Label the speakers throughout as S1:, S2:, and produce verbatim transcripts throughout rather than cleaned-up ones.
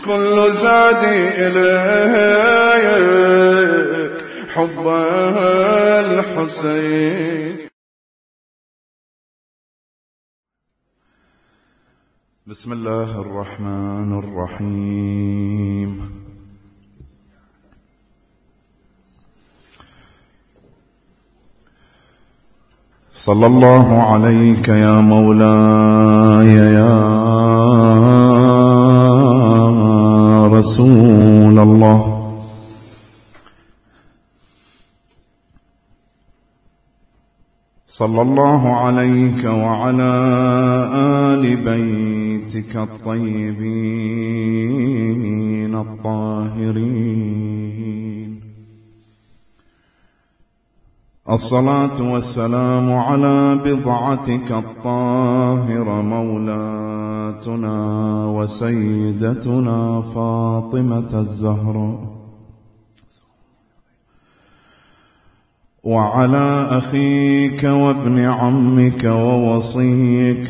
S1: كل زادي إليك حب الحسين. بسم الله الرحمن الرحيم. صلى الله عليك يا مولاي يا رسول الله. صلى الله عليك وعلى آل بيتك الطيبين الطاهرين. الصلاة والسلام على بضعتك الطاهرة مولاتنا وسيدتنا فاطمة الزهراء، وعلى أخيك وابن عمك ووصيك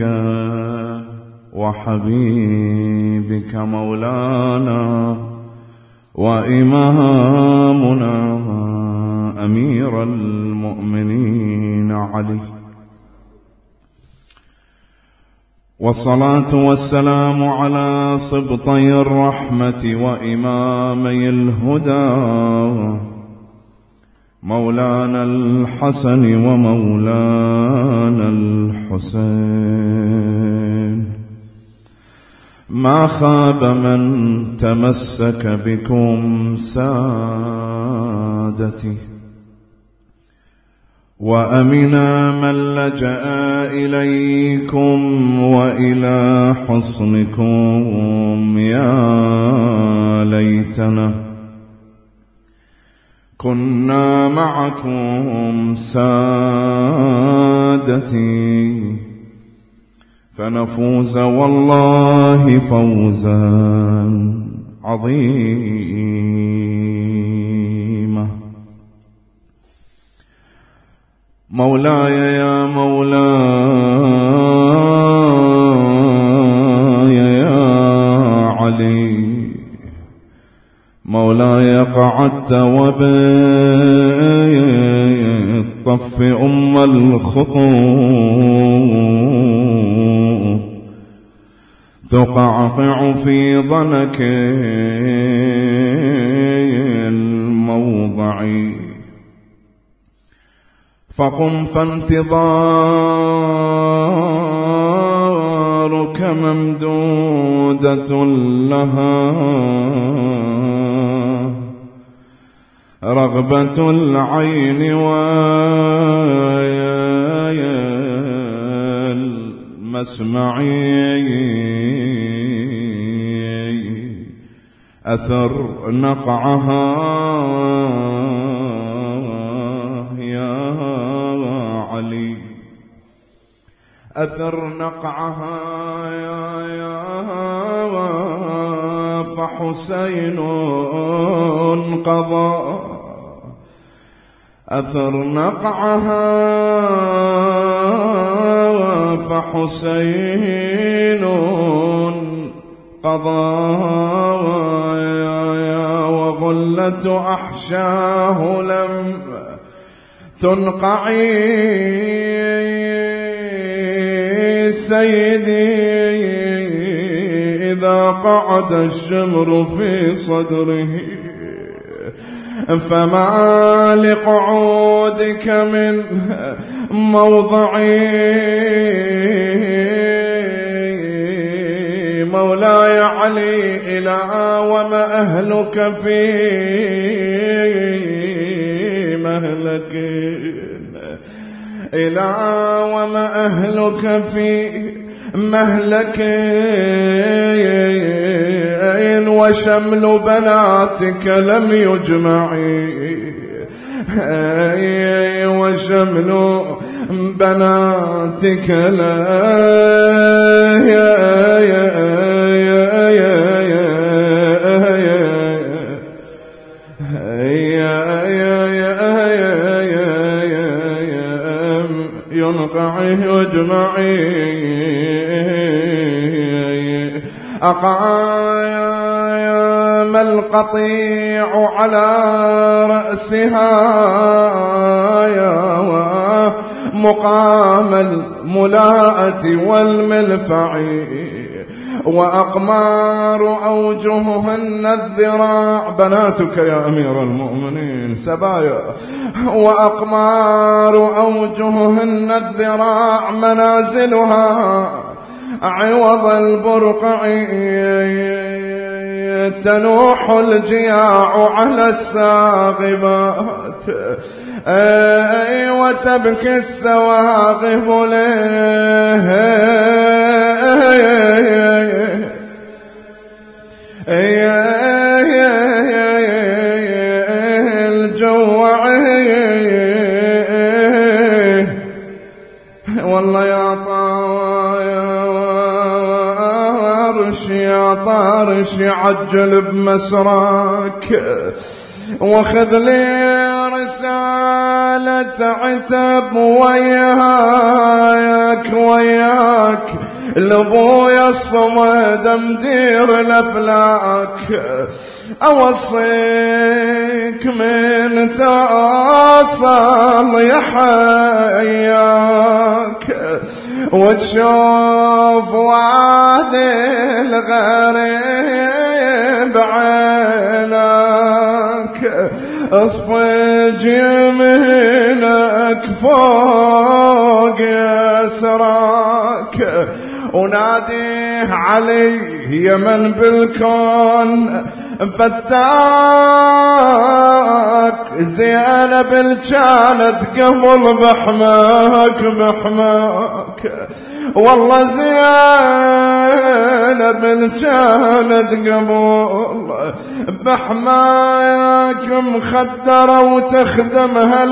S1: وحبيبك مولانا وإمامنا أمير المؤمنين علي. والصلاة والسلام على سبطي الرحمة وإمامي الهدى مولانا الحسن ومولانا الحسين. ما خاب من تمسك بكم سادتي، وأمنا من لجأ إليكم وإلى حصنكم. يا ليتنا كنا معكم سادتي فنفوز والله فوزا عظيما. مولاي يا مولاي يا علي، مولاي قعدت وبالطف أم الخطوب تقعقع في ضنك الموضع، فقم فانتظارك ممدودة لها رغبة العين والمسمع، أثر نقعها يا علي، أثر نقعها يا يا فحسين قضى، أثر نقعها فحسين قضى، وغلة أحشاه لم تنقعي سيدي إذا قعد الشمر في صدره، فما لقعودك من موضعي. مولاي علي إلى وما أهلك في مهلك، إلى وما أهلك في مهلك، وشمل بناتك لم يجمعي، وشمل بناتك لا يا يا يا يا ينقعي واجمعي. أقايا ثم القطيع على رأسها يا مقام الملاءة والملفع وأقمار أوجههن الذراع. بناتك يا أمير المؤمنين سبايا. وأقمار أوجههن الذراع منازلها عوض البرقع تنوح الجياع على الساغبات أي وتبكي السواغب له الجوع. والله يا طارش يا طارش عجل بمسراك وخذ لي رسالة عتب وياك وياك لابويا الصمد مدير الافلاك. اوصيك من تصل يا حياك وتشوف وعد الغريب عينك اصفج يمينك فوق يسراك وناديه عليه يا من بالكون فتاك. زينب كانت قبل بحماك بحماك والله زينب كانت قبل بحماك مخدرة وتخدمها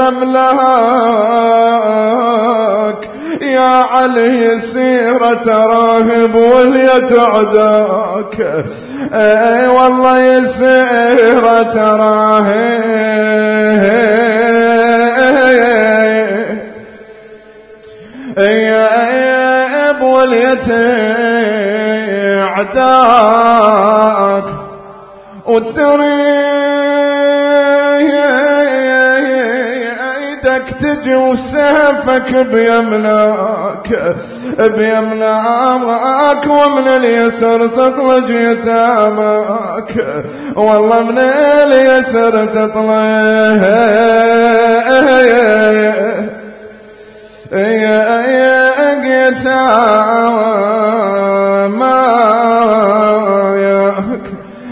S1: الأملاك. يا علي سيرة راهب واليا تعداك اي والله يسيرة راهب يا اب واليا تعداك وتريدك تجي وسيفك بيمناك بيمناك ومن اليسر تطلج يتاماك. والله من اليسر تطلج يتاماك.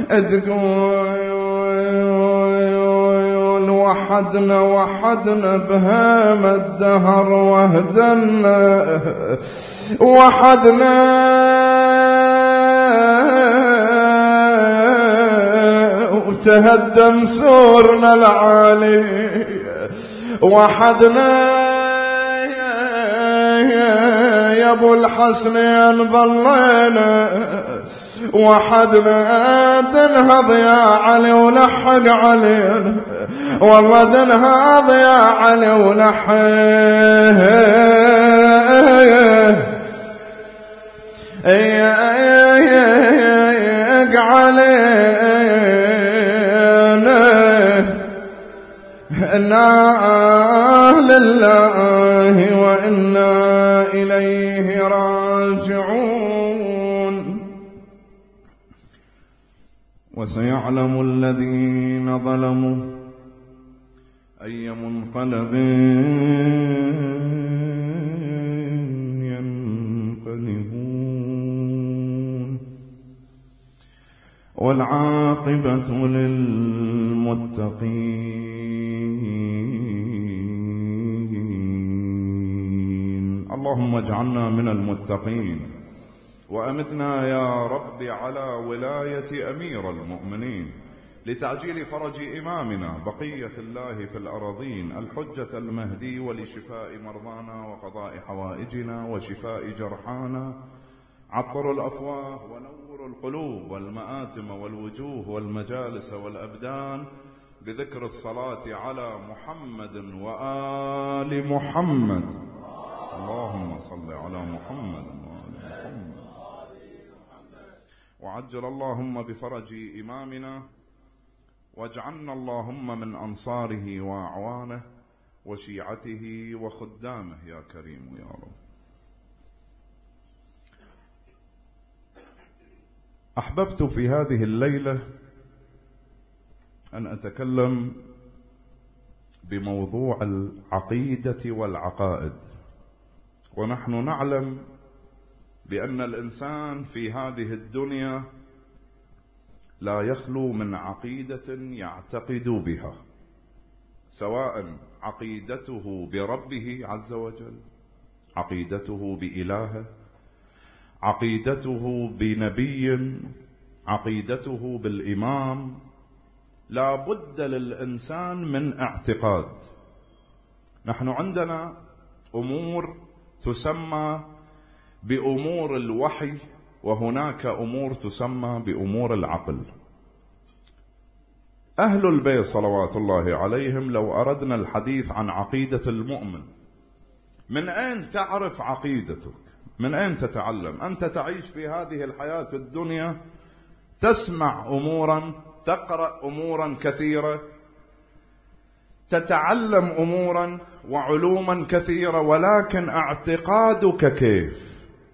S1: تقول وحدنا وحدنا بهام الدهر وهدنا وحدنا وتهدم سورنا العالي وحدنا يا ابو الحسنين ظلينا وحدنا دنهض يا علي ولحق علينا والله دنهض يا علي ولحق علينا. إنا لله وإنا إليه راجعون. وسيعلم الذين ظلموا أي منقلب ينقلبون والعاقبة للمتقين. اللهم اجعلنا من المتقين وأمتنا يا رب على ولاية أمير المؤمنين لتعجيل فرج إمامنا بقية الله في الأراضين الحجة المهدي ولشفاء مرضانا وقضاء حوائجنا وشفاء جرحانا. عطر الأفواه ونور القلوب والمآتم والوجوه والمجالس والأبدان بذكر الصلاة على محمد وآل محمد. اللهم صل على محمد وآل محمد. وعجل اللهم بفرج إمامنا واجعلنا اللهم من أنصاره وأعوانه وشيعته وخدامه يا كريم يا رب. أحببت في هذه الليلة أن أتكلم بموضوع العقيدة والعقائد. ونحن نعلم بأن الإنسان في هذه الدنيا لا يخلو من عقيدة يعتقد بها، سواء عقيدته بربه عز وجل، عقيدته بإلهه، عقيدته بنبي، عقيدته بالإمام. لا بد للإنسان من اعتقاد. نحن عندنا أمور تسمى بأمور الوحي، وهناك أمور تسمى بأمور العقل. أهل البيت صلوات الله عليهم لو أردنا الحديث عن عقيدة المؤمن، من أين تعرف عقيدتك؟ من أين تتعلم؟ أنت تعيش في هذه الحياة الدنيا، تسمع أمورا، تقرأ أمورا كثيرة، تتعلم أمورا وعلوما كثيرة، ولكن اعتقادك كيف؟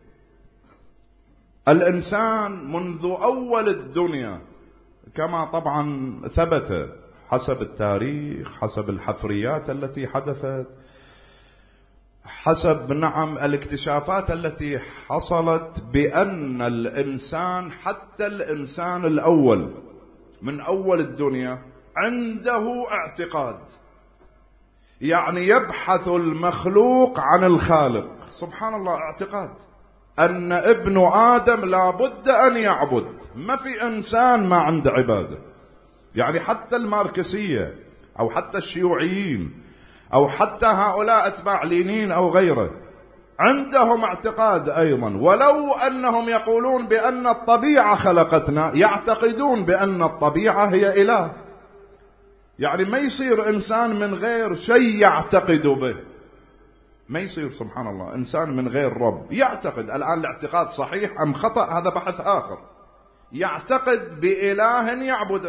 S1: الإنسان منذ أول الدنيا كما طبعا ثبت حسب التاريخ، حسب الحفريات التي حدثت، حسب نعم الاكتشافات التي حصلت، بأن الإنسان حتى الإنسان الأول من أول الدنيا عنده اعتقاد. يعني يبحث المخلوق عن الخالق، سبحان الله، اعتقاد أن ابن آدم لا بد أن يعبد، ما في إنسان ما عنده عبادة. يعني حتى الماركسية أو حتى الشيوعيين أو حتى هؤلاء أتباع لينين أو غيره عندهم اعتقاد أيضا، ولو أنهم يقولون بأن الطبيعة خلقتنا، يعتقدون بأن الطبيعة هي إله. يعني ما يصير إنسان من غير شيء يعتقد به، ما يصير سبحان الله إنسان من غير رب يعتقد. الآن الاعتقاد صحيح أم خطأ هذا بحث آخر. يعتقد بإله يعبده.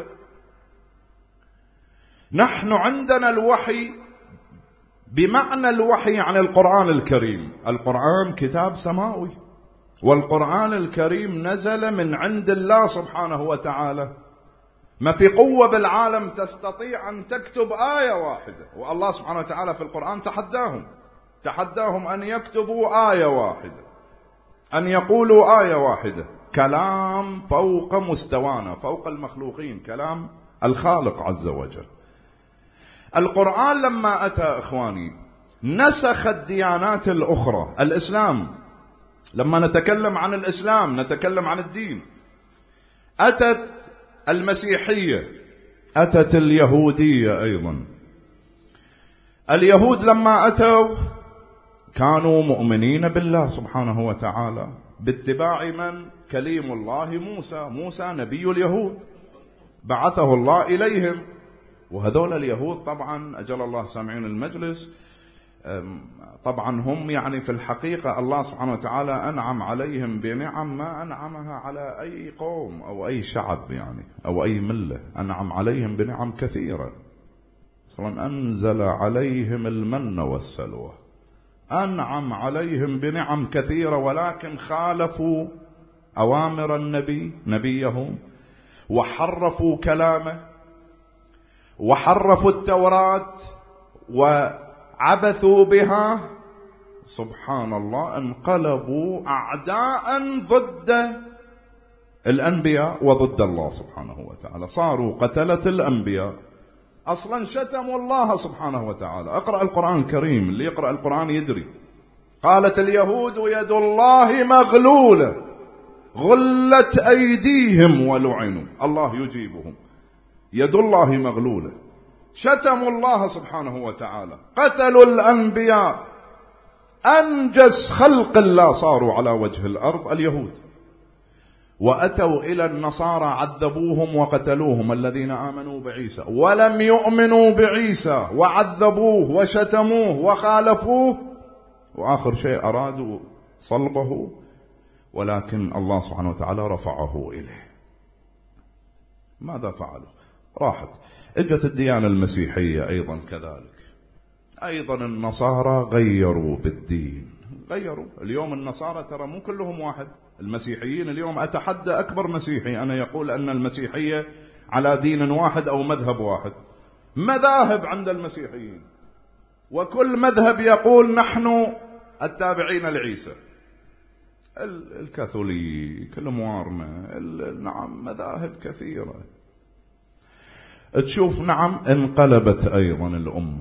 S1: نحن عندنا الوحي بمعنى الوحي عن القرآن الكريم. القرآن كتاب سماوي، والقرآن الكريم نزل من عند الله سبحانه وتعالى. ما في قوة بالعالم تستطيع أن تكتب آية واحدة، والله سبحانه وتعالى في القرآن تحداهم تحداهم أن يكتبوا آية واحدة، أن يقولوا آية واحدة. كلام فوق مستوانا، فوق المخلوقين، كلام الخالق عز وجل. القرآن لما أتى إخواني نسخ الديانات الأخرى. الإسلام، لما نتكلم عن الإسلام نتكلم عن الدين. أتت المسيحية، أتت اليهودية أيضا. اليهود لما أتوا كانوا مؤمنين بالله سبحانه وتعالى باتباع من؟ كليم الله موسى. موسى نبي اليهود بعثه الله إليهم. وهذول اليهود طبعا أجل الله سامعين المجلس، طبعا هم يعني في الحقيقة الله سبحانه وتعالى أنعم عليهم بنعم ما أنعمها على أي قوم أو أي شعب يعني أو أي ملة. أنعم عليهم بنعم كثيرة، صلاً أنزل عليهم المن والسلوى، أنعم عليهم بنعم كثيرة، ولكن خالفوا أوامر النبي نبيهم، وحرفوا كلامه، وحرفوا التوراة وعبثوا بها. سبحان الله، انقلبوا أعداء ضد الأنبياء وضد الله سبحانه وتعالى، صاروا قتلة الأنبياء. أصلا شتموا الله سبحانه وتعالى. اقرأ القرآن الكريم، اللي يقرأ القرآن يدري. قالت اليهود يد الله مغلولة غلت أيديهم ولعنوا. الله يجيبهم. يد الله مغلولة. شتموا الله سبحانه وتعالى، قتلوا الأنبياء. أنجس خلق الله صاروا على وجه الأرض اليهود. وأتوا إلى النصارى عذبوهم وقتلوهم الذين آمنوا بعيسى، ولم يؤمنوا بعيسى وعذبوه وشتموه وخالفوه، وآخر شيء أرادوا صلبه، ولكن الله سبحانه وتعالى رفعه إليه. ماذا فعلوا؟ راحت. اجت الديانة المسيحية أيضا كذلك، أيضا النصارى غيروا بالدين، غيروا. اليوم النصارى ترى مو كلهم واحد. المسيحيين اليوم أتحدى أكبر مسيحي أنا يقول أن المسيحية على دين واحد أو مذهب واحد. مذاهب عند المسيحيين، وكل مذهب يقول نحن التابعين لعيسى. الكاثوليك، الموارنة، نعم مذاهب كثيرة. تشوف نعم انقلبت أيضا الأمة.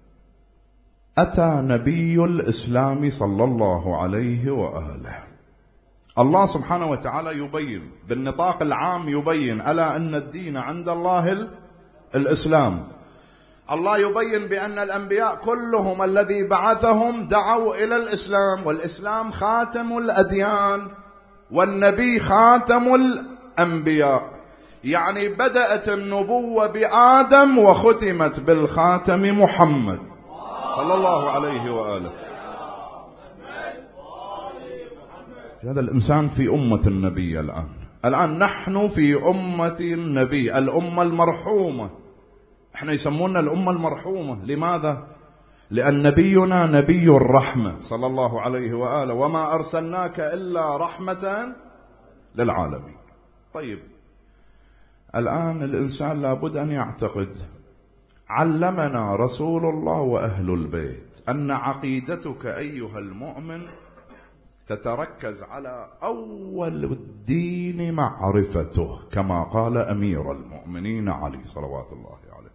S1: أتى نبي الإسلام صلى الله عليه وآله، الله سبحانه وتعالى يبين بالنطاق العام، يبين ألا أن الدين عند الله الإسلام. الله يبين بأن الأنبياء كلهم الذي بعثهم دعوا إلى الإسلام، والإسلام خاتم الأديان، والنبي خاتم الأنبياء. يعني بدأت النبوة بآدم وختمت بالخاتم محمد صلى الله عليه وآله. هذا الإنسان في أمة النبي الآن. الآن نحن في أمة النبي، الأمة المرحومة. احنا يسموننا الأمة المرحومة. لماذا؟ لأن نبينا نبي الرحمة صلى الله عليه وآله، وما أرسلناك إلا رحمة للعالمين. طيب الآن الإنسان لابد أن يعتقد، علمنا رسول الله وأهل البيت أن عقيدتك أيها المؤمن تتركز على أول الدين معرفته، كما قال أمير المؤمنين علي صلوات الله عليه.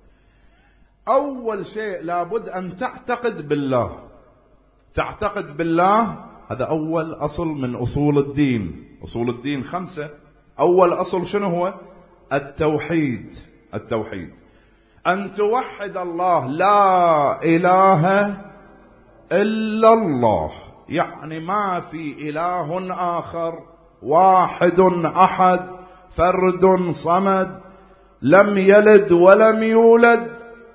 S1: أول شيء لابد أن تعتقد بالله. تعتقد بالله، هذا أول أصل من أصول الدين. أصول الدين خمسة. أول أصل شنو هو؟ التوحيد. التوحيد أن توحد الله، لا إله إلا الله، يعني ما في إله آخر، واحد أحد، فرد صمد، لم يلد ولم يولد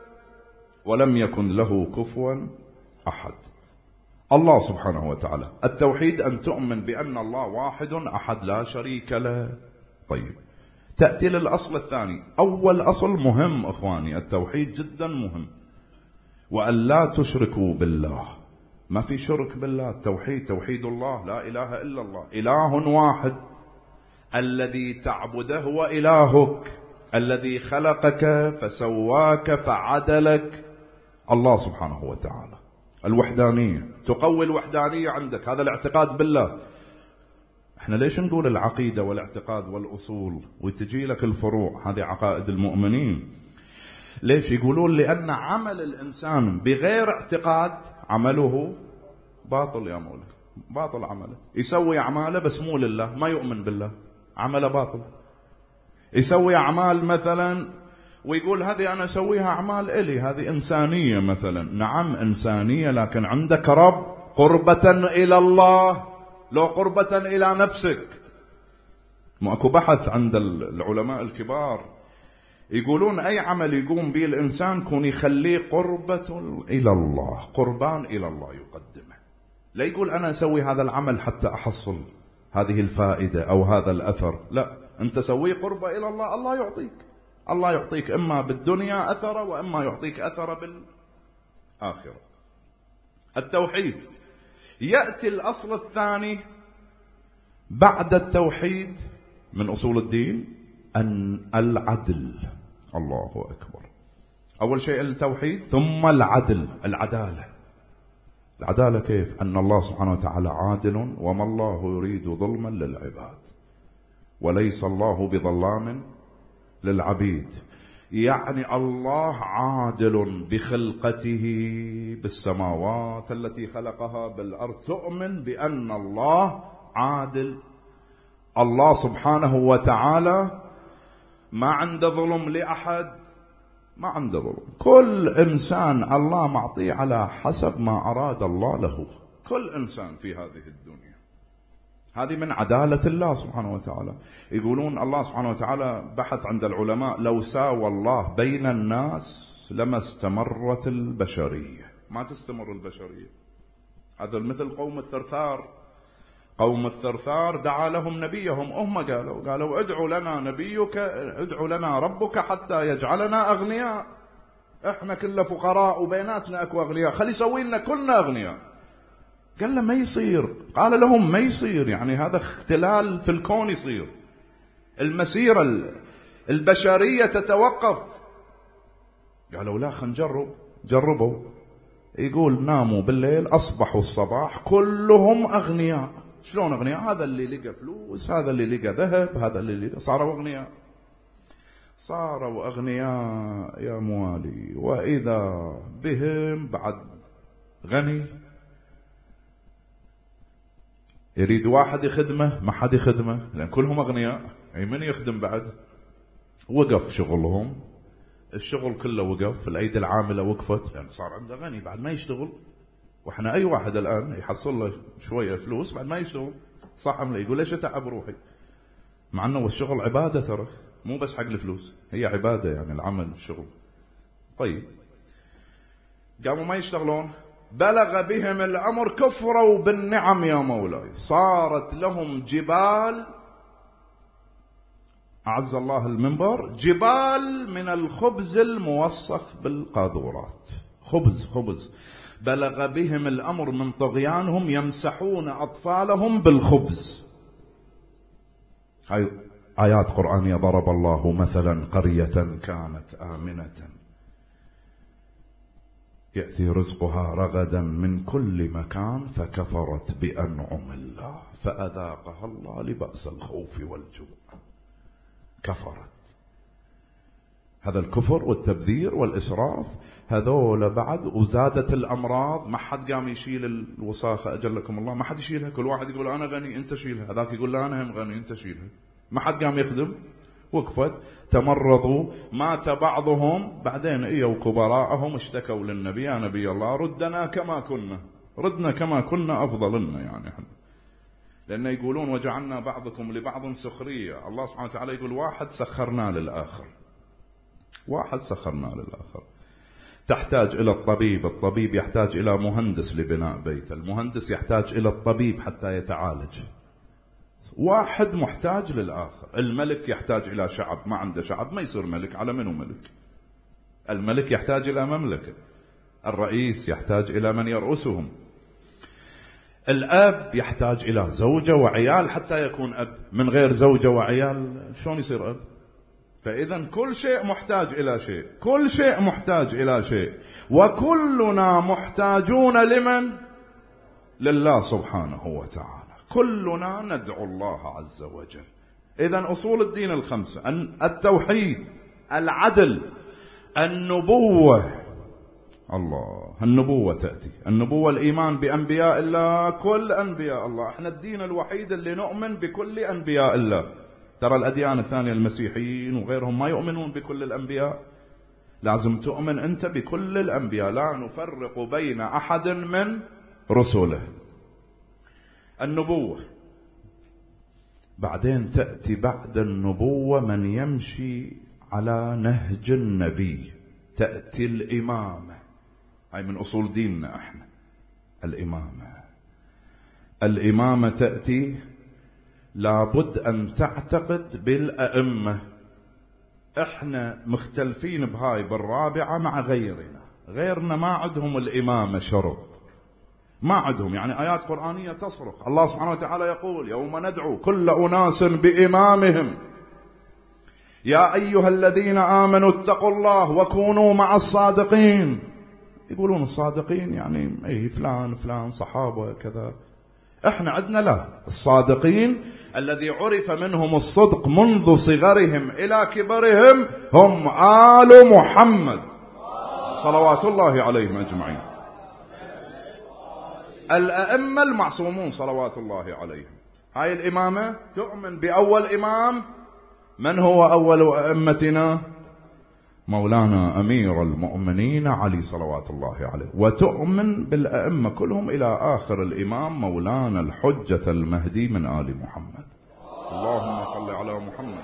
S1: ولم يكن له كفوا أحد. الله سبحانه وتعالى. التوحيد أن تؤمن بأن الله واحد أحد لا شريك له. طيب تأتي للأصل الثاني. أول أصل مهم أخواني، التوحيد جدا مهم، وأن لا تشركوا بالله. ما في شرك بالله. التوحيد توحيد الله، لا إله إلا الله، إله واحد الذي تعبده هو إلهك، الذي خلقك فسواك فعدلك، الله سبحانه وتعالى. الوحدانية، تقوي الوحدانية عندك، هذا الاعتقاد بالله. احنا ليش نقول العقيدة والاعتقاد والأصول وتجي لك الفروع؟ هذه عقائد المؤمنين. ليش يقولون؟ لأن عمل الإنسان بغير اعتقاد عمله باطل يا مولاي، باطل عمله. يسوي أعماله بس مو لله، ما يؤمن بالله، عمله باطل. يسوي أعمال مثلا ويقول هذه أنا أسويها أعمال إلي، هذه إنسانية مثلا. نعم إنسانية، لكن عندك رب، قربة إلى الله لو قربة إلى نفسك. ماكو بحث عند العلماء الكبار يقولون أي عمل يقوم به الإنسان كون يخليه قربة إلى الله، قربان إلى الله يقدمه. لا يقول أنا أسوي هذا العمل حتى أحصل هذه الفائدة أو هذا الأثر، لا، أنت سويه قربة إلى الله، الله يعطيك. الله يعطيك إما بالدنيا أثر وإما يعطيك أثر بالآخرة. التوحيد. يأتي الأصل الثاني بعد التوحيد من أصول الدين، أن العدل. الله أكبر. أول شيء التوحيد ثم العدل، العدالة. العدالة كيف؟ أن الله سبحانه وتعالى عادل، وما الله يريد ظلما للعباد، وليس الله بظلام للعبيد. يعني الله عادل بخلقته، بالسماوات التي خلقها، بالأرض. تؤمن بأن الله عادل. الله سبحانه وتعالى ما عنده ظلم لأحد، ما عنده ظلم. كل إنسان الله معطيه على حسب ما أراد الله له، كل إنسان في هذه الدنيا. هذه من عدالة الله سبحانه وتعالى. يقولون الله سبحانه وتعالى بحث عند العلماء، لو ساوى الله بين الناس لما استمرت البشرية. ما تستمر البشرية. هذا مثل قوم الثرثار. قوم الثرثار دعا لهم نبيهم، هم قالوا قالوا ادعوا لنا نبيك، ادعوا لنا ربك حتى يجعلنا أغنياء، احنا كلنا فقراء وبيناتنا اكو أغنياء، خلي يسوي لنا كلنا أغنياء. قال له ما يصير، قال لهم ما يصير، يعني هذا اختلال في الكون يصير، المسيرة البشرية تتوقف. قالوا لا خلينا نجرب. جربوا، يقول ناموا بالليل أصبحوا الصباح كلهم أغنياء. شلون أغنياء؟ هذا اللي لقى فلوس، هذا اللي لقى ذهب، هذا اللي لقى، صاروا أغنياء. صاروا أغنياء يا موالي، وإذا بهم بعد غني يريد واحد يخدمه، ما حد يخدمه لأن كلهم أغنياء، أي من يخدم بعد؟ وقف شغلهم، الشغل كله وقف، الأيدي العاملة وقفت لأن صار عنده غني بعد ما يشتغل. وإحنا أي واحد الآن يحصل له شوية فلوس بعد ما يشتغل، صح أم لا؟ يقول ليش أتعب روحي؟ مع أنه الشغل عبادة ترى، مو بس حق الفلوس، هي عبادة يعني العمل الشغل. طيب قاموا ما يشتغلون، بلغ بهم الأمر كفروا بالنعم يا مولاي، صارت لهم جبال، أعز الله المنبر، جبال من الخبز الموصف بالقاذورات، خبز خبز، بلغ بهم الأمر من طغيانهم يمسحون أطفالهم بالخبز. هاي آيات قرآنية. ضرب الله مثلا قرية كانت آمنة يأتي رزقها رغدا من كل مكان فكفرت بأنعم الله فأذاقها الله لبأس الخوف والجوع. كفرت. هذا الكفر والتبذير والإسراف هذول بعد، وزادت الأمراض، ما حد قام يشيل الوساخة أجلكم الله، ما حد يشيلها، كل واحد يقول أنا غني أنت شيلها، هذاك يقول لا أنا هم غني أنت شيلها، ما حد قام يخدم، وقفت، تمرضوا، مات بعضهم، بعدين إيوا كبراءهم اشتكوا للنبي يا نبي الله ردنا كما كنا، ردنا كما كنا أفضل لنا، يعني احنا لأن يقولون وجعلنا بعضكم لبعض سخرية. الله سبحانه وتعالى يقول واحد سخرنا للآخر، واحد سخرنا للآخر. تحتاج إلى الطبيب، الطبيب يحتاج إلى مهندس لبناء بيت، المهندس يحتاج إلى الطبيب حتى يتعالج، واحد محتاج للآخر. الملك يحتاج إلى شعب، ما عنده شعب ما يصير ملك، على منه ملك؟ الملك يحتاج إلى مملكة، الرئيس يحتاج إلى من يرأسهم، الأب يحتاج إلى زوجة وعيال حتى يكون أب، من غير زوجة وعيال شلون يصير أب؟ فإذا كل شيء محتاج إلى شيء، كل شيء محتاج إلى شيء، وكلنا محتاجون لمن؟ لله سبحانه وتعالى، كلنا ندعو الله عز وجل. إذا أصول الدين الخمسة: التوحيد، العدل، النبوة. الله، النبوة تأتي، النبوة الإيمان بأنبياء الله، كل أنبياء الله، احنا الدين الوحيد اللي نؤمن بكل أنبياء الله. ترى الأديان الثانية المسيحيين وغيرهم ما يؤمنون بكل الأنبياء، لازم تؤمن أنت بكل الأنبياء، لا نفرق بين أحد من رسله. النبوة. بعدين تأتي بعد النبوة من يمشي على نهج النبي، تأتي الإمامة، هاي من أصول ديننا احنا، الإمامة. الإمامة تأتي لابد أن تعتقد بالأئمة، احنا مختلفين بهاي بالرابعة مع غيرنا، غيرنا ما عندهم الإمامة شرط، ما عندهم، يعني آيات قرآنية تصرخ، الله سبحانه وتعالى يقول يوم ندعو كل أناس بإمامهم يا أيها الذين آمنوا اتقوا الله وكونوا مع الصادقين. يقولون الصادقين يعني ايه فلان فلان صحابة كذا، احنا عندنا لا، الصادقين الذي عرف منهم الصدق منذ صغرهم إلى كبرهم هم آل محمد صلوات الله عليهم أجمعين. الأئمة المعصومون صلوات الله عليهم. هاي الإمامة تؤمن بأول إمام، من هو أول أئمتنا؟ مولانا أمير المؤمنين علي صلوات الله عليه، وتؤمن بالأئمة كلهم إلى آخر الإمام مولانا الحجة المهدي من آل محمد. اللهم صل على محمد.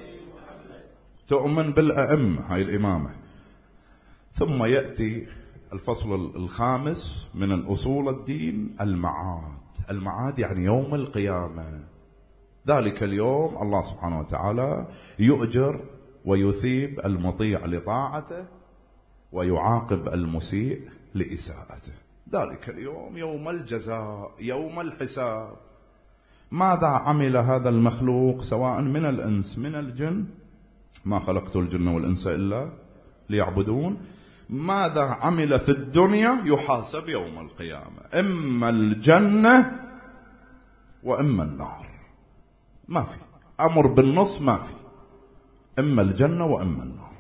S1: تؤمن بالأئمة، هاي الإمامة. ثم يأتي الفصل الخامس من أصول الدين المعاد. المعاد يعني يوم القيامة. ذلك اليوم الله سبحانه وتعالى يؤجر ويثيب المطيع لطاعته ويعاقب المسيء لإساءته. ذلك اليوم يوم الجزاء، يوم الحساب. ماذا عمل هذا المخلوق سواء من الإنس من الجن؟ ما خلقت الجن والإنس إلا ليعبدون. ماذا عمل في الدنيا يحاسب يوم القيامة، إما الجنة وإما النار. ما في أمر بالنص، ما في، إما الجنة وإما النار.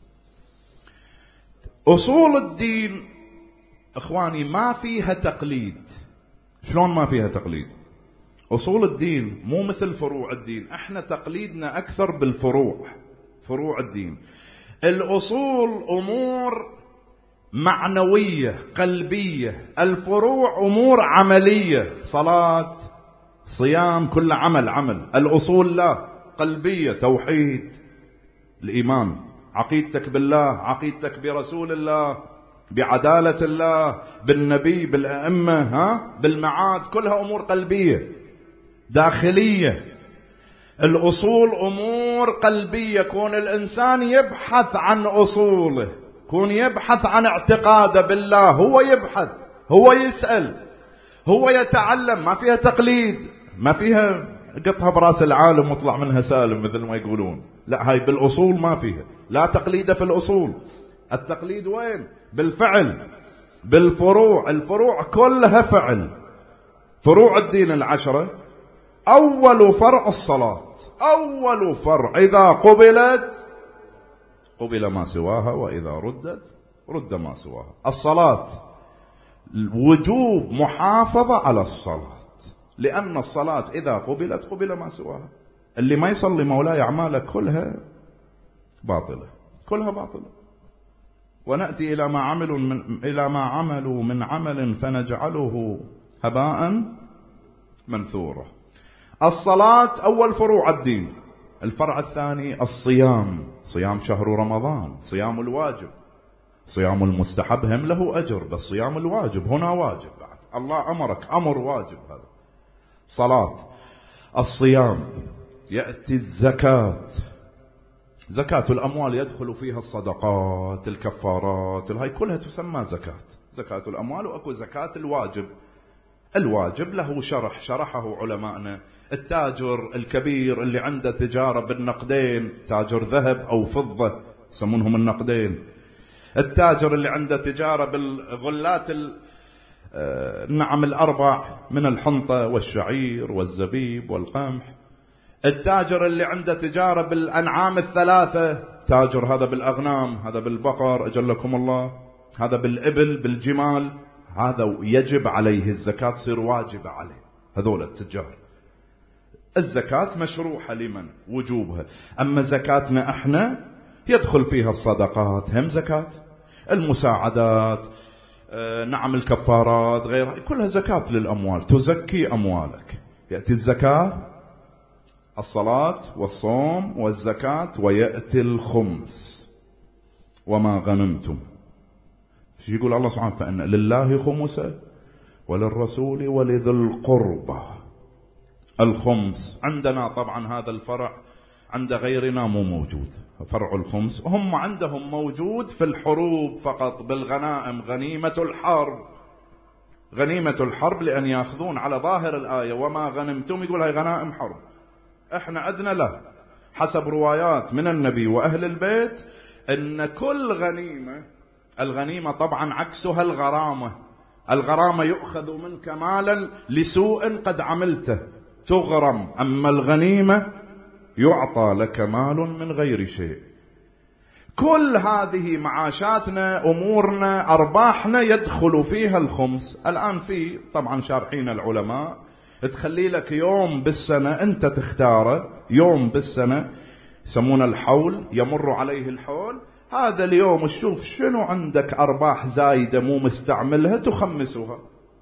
S1: أصول الدين إخواني ما فيها تقليد. شلون ما فيها تقليد؟ أصول الدين مو مثل فروع الدين. احنا تقليدنا أكثر بالفروع، فروع الدين. الأصول أمور معنوية قلبية، الفروع أمور عملية، صلاة صيام، كل عمل عمل. الأصول لا، قلبية، توحيد، الإيمان، عقيدتك بالله، عقيدتك برسول الله، بعدالة الله، بالنبي، بالأئمة، ها، بالمعاد، كلها أمور قلبية داخلية. الأصول أمور قلبية، كون الإنسان يبحث عن أصوله، كون يبحث عن اعتقاده بالله، هو يبحث، هو يسأل، هو يتعلم. ما فيها تقليد، ما فيها قطها براس العالم وطلع منها سالم مثل ما يقولون. لا، هاي بالأصول ما فيها، لا تقليد في الأصول. التقليد وين؟ بالفعل، بالفروع. الفروع كلها فعل. فروع الدين العشرة، أول فرع الصلاة، أول فرع. إذا قبلت قبل ما سواها، وإذا ردت رد ما سواها. الصلاة وجوب محافظة على الصلاة، لأن الصلاة إذا قبلت قبل ما سواها. اللي ما يصلي مولاي أعماله كلها باطلة، كلها باطلة. ونأتي إلى ما عملوا من إلى ما عملوا من عمل فنجعله هباء منثورا. الصلاة أول فروع الدين. الفرع الثاني الصيام، صيام شهر رمضان، صيام الواجب. صيام المستحب هم له أجر، بس صيام الواجب هنا واجب بعد، الله أمرك أمر واجب. هذا صلاة. الصيام يأتي الزكاة، زكاة الأموال يدخل فيها الصدقات، الكفارات، هاي كلها تسمى زكاة. زكاة الأموال. وأكو زكاة الواجب. الواجب له شرح، شرحه علماءنا. التاجر الكبير اللي عنده تجارة بالنقدين، تاجر ذهب أو فضة يسمونهم النقدين. التاجر اللي عنده تجارة بالغلات النعم الأربع من الحنطة والشعير والزبيب والقمح. التاجر اللي عنده تجارة بالأنعام الثلاثة، تاجر هذا بالأغنام، هذا بالبقر أجلكم الله، هذا بالإبل بالجمال، هذا يجب عليه الزكاة، تصير واجب عليه. هذول التجار الزكاة مشروحة لمن؟ وجوبها. أما زكاتنا احنا يدخل فيها الصدقات، هم زكاة، المساعدات، آه نعم، الكفارات، غيرها، كلها زكاة للأموال، تزكي أموالك. يأتي الزكاة، الصلاة والصوم والزكاة، ويأتي الخمس. وما غنمتم، شو يقول الله سبحانه؟ فإن لله خمسه وللرسول ولذي القربى. الخمس عندنا طبعا هذا الفرع عند غيرنا مو موجود، فرع الخمس. هم عندهم موجود في الحروب فقط، بالغنائم، غنيمة الحرب، غنيمة الحرب، لأن يأخذون على ظاهر الآية وما غنمتم، يقول هاي غنائم حرب. احنا عندنا لا، حسب روايات من النبي وأهل البيت، ان كل غنيمة، الغنيمة طبعا عكسها الغرامة. الغرامة يؤخذ منك مالا لسوء قد عملته تغرم، أما الغنيمة يعطى لك مال من غير شيء. كل هذه معاشاتنا، أمورنا، أرباحنا يدخل فيها الخمس. الآن في طبعا شارحين العلماء تخلي لك يوم بالسنة أنت تختاره، يوم بالسنة يسمونه الحول، يمر عليه الحول. هذا اليوم تشوف شنو عندك أرباح زايدة مو مستعملها تخمسها.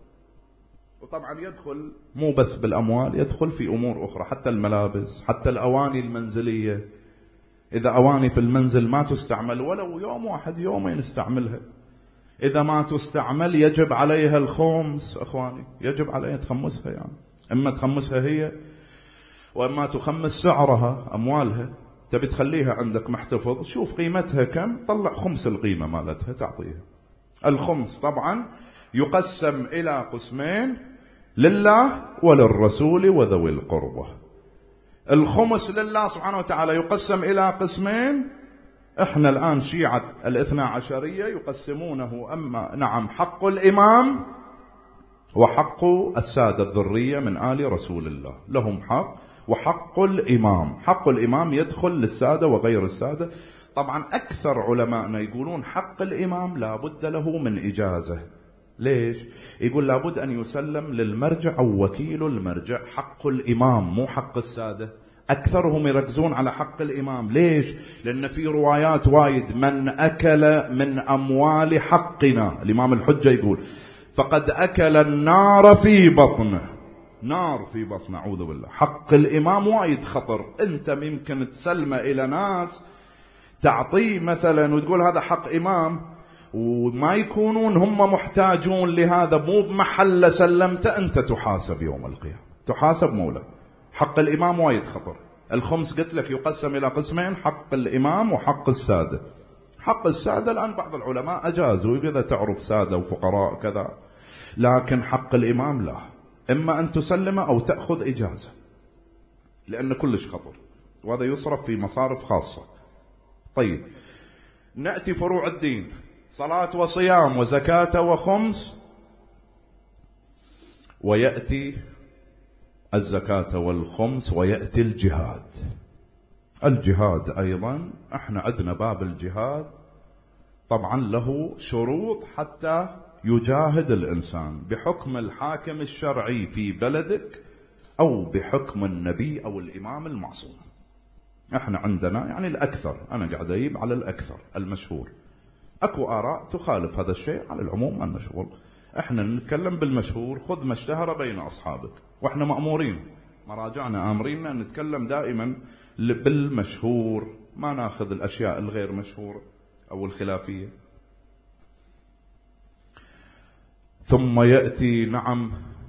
S1: وطبعا يدخل مو بس بالأموال، يدخل في أمور أخرى، حتى الملابس، حتى الأواني المنزلية. إذا أواني في المنزل ما تستعمل ولو يوم واحد يومين استعملها. إذا ما تستعمل يجب عليها الخمس. أخواني يجب عليها تخمسها، يعني إما تخمسها هي وإما تخمس سعرها أموالها. تبي تخليها عندك محتفظ، شوف قيمتها كم، طلع خمس القيمة مالتها تعطيها. الخمس طبعا يقسم إلى قسمين، لله وللرسول وذوي القربة. الخمس لله سبحانه وتعالى يقسم إلى قسمين. احنا الآن شيعة الاثنى عشرية يقسمونه أما نعم حق الإمام وحق السادة الذرية من آل رسول الله، لهم حق، وحق الإمام. حق الإمام يدخل للسادة وغير السادة. طبعا أكثر علماءنا يقولون حق الإمام لا بد له من إجازة. ليش؟ يقول لابد أن يسلم للمرجع أو وكيل المرجع. حق الإمام مو حق السادة. أكثرهم يركزون على حق الإمام. ليش؟ لأن في روايات وايد من أكل من أموال حقنا، الإمام الحجة يقول فقد أكل النار في بطنه. نار في بطنه، أعوذ بالله. حق الإمام وايد خطر. أنت ممكن تسلمه إلى ناس، تعطيه مثلا وتقول هذا حق إمام، وما يكونون هم محتاجون لهذا، مو بمحل سلمته، أنت تحاسب يوم القيامة، تحاسب مولا. حق الإمام وايد خطر. الخمس قلت لك يقسم إلى قسمين، حق الإمام وحق السادة. حق السادة الآن بعض العلماء أجازوا إذا تعرف سادة وفقراء كذا، لكن حق الإمام لا، إما أن تسلم أو تأخذ إجازة، لأن كلش خطر، وهذا يصرف في مصارف خاصة. طيب نأتي فروع الدين، صلاة وصيام وزكاة وخمس، ويأتي الزكاة والخمس، ويأتي الجهاد. الجهاد أيضا احنا عندنا باب الجهاد طبعا له شروط حتى يجاهد الإنسان بحكم الحاكم الشرعي في بلدك أو بحكم النبي أو الإمام المعصوم. احنا عندنا يعني الأكثر، أنا قاعد أجيب على الأكثر المشهور. أكو آراء تخالف هذا الشيء، على العموم المشهور. احنا نتكلم بالمشهور، خذ ما اشتهر بين أصحابك، واحنا مأمورين، مراجعنا آمرين أن نتكلم دائما بالمشهور، ما ناخذ الأشياء الغير مشهورة أو الخلافية. ثم يأتي نعم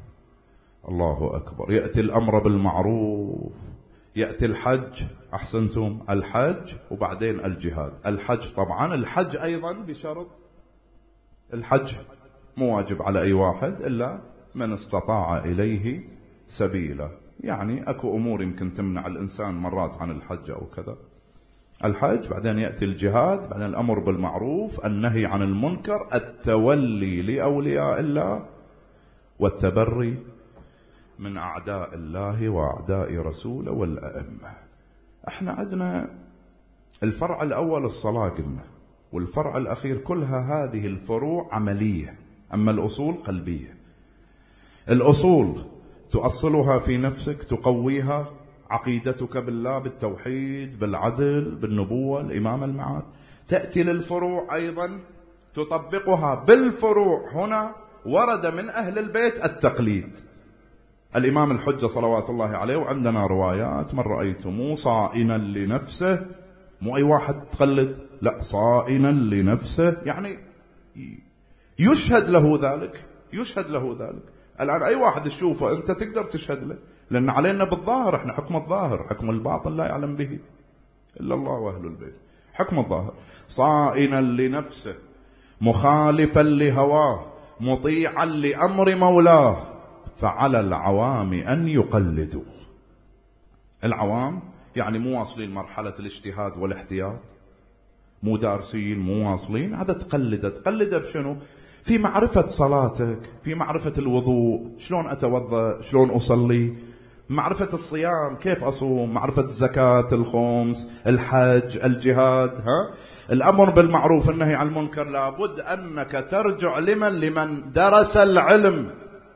S1: الله أكبر، يأتي الأمر بالمعروف، يأتي الحج، أحسنتم، الحج، وبعدين الجهاد. الحج طبعا الحج أيضا بشرط، الحج مو واجب على أي واحد إلا من استطاع إليه سبيلا، يعني أكو أمور يمكن تمنع الإنسان مرات عن الحج أو كذا. الحج، بعدين يأتي الجهاد، بعدين الأمر بالمعروف، النهي عن المنكر، التولي لأولياء الله، والتبري من أعداء الله وأعداء رسوله والأئمة. احنا عندنا الفرع الأول الصلاة قلنا، والفرع الأخير، كلها هذه الفروع عملية، أما الأصول قلبية. الأصول تؤصلها في نفسك، تقويها، عقيدتك بالله، بالتوحيد، بالعدل، بالنبوة، الإمام المعاد. تأتي للفروع أيضا تطبقها بالفروع. هنا ورد من أهل البيت التقليد، الإمام الحجة صلوات الله عليه، وعندنا روايات من رأيتموه صائنا لنفسه، مو أي واحد تقلد، لا، صائنا لنفسه، يعني يشهد له ذلك، يشهد له ذلك. الآن أي واحد تشوفه أنت تقدر تشهد له، لأن علينا بالظاهر، احنا حكم الظاهر، حكم الباطن لا يعلم به إلا الله وأهل البيت. حكم الظاهر صائنا لنفسه، مخالفا لهواه، مطيعا لأمر مولاه، فعلى العوام أن يقلدوا. العوام يعني مو واصلين مرحلة الاجتهاد والاحتياط، مو دارسين، مو واصلين، هذا تقلده. تقلده بشنو؟ في معرفة صلاتك، في معرفة الوضوء، شلون أتوضأ، شلون أصلي، معرفة الصيام، كيف أصوم، معرفة الزكاة، الخمس، الحج، الجهاد، ها؟ الأمر بالمعروف، النهي عن المنكر. لابد أنك ترجع لمن لمن درس العلم،